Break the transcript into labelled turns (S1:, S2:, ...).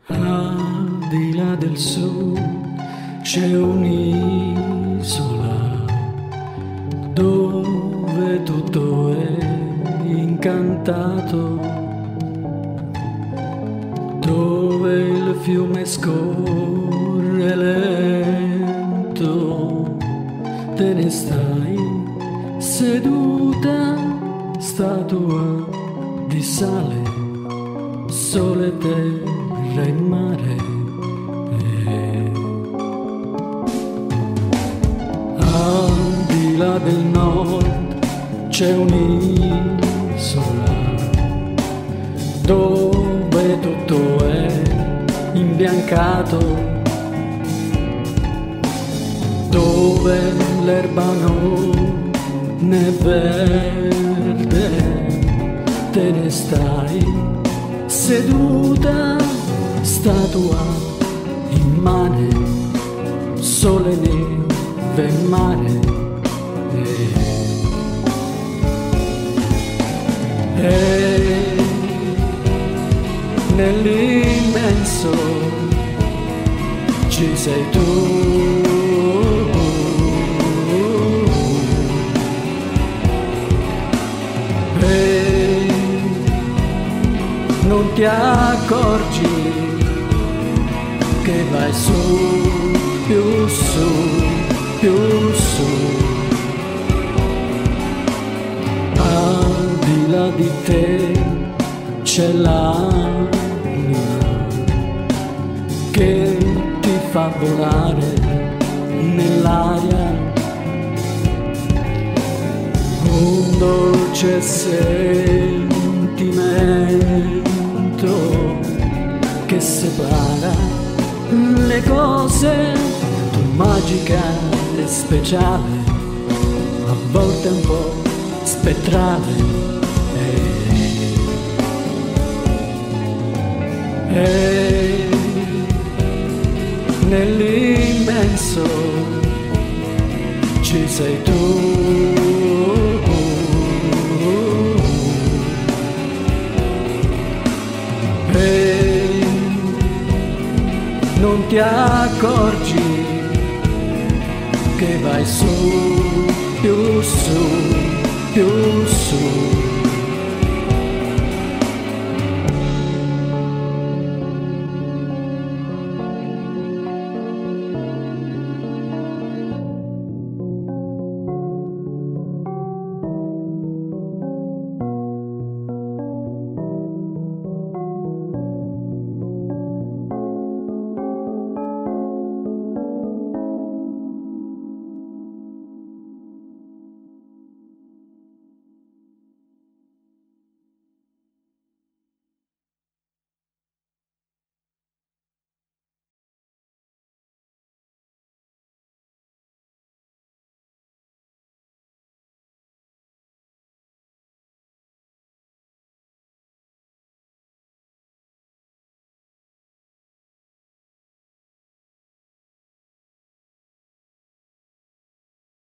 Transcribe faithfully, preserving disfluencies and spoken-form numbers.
S1: Al di là del sud c'è un'isola dove tutto è incantato, dove il fiume scorre lento, te ne stai seduta, statua di sale, sole, terra e mare. E al di là del nord c'è un'isola dove tutto è imbiancato, dove l'erba non è verde, te ne stai seduta, statua immane, sole, neve e mare. E, e nell'immenso ci sei tu, e non ti accorgi che vai su, più su, più su. Al di là di te c'è l'anima che ti fa volare nell'aria, un dolce sentimento che separa le cose, tu magica e speciale, a volte un po' spettrale. E nell'immenso ci sei tu, e non ti accorgi che vai su, più su, più su.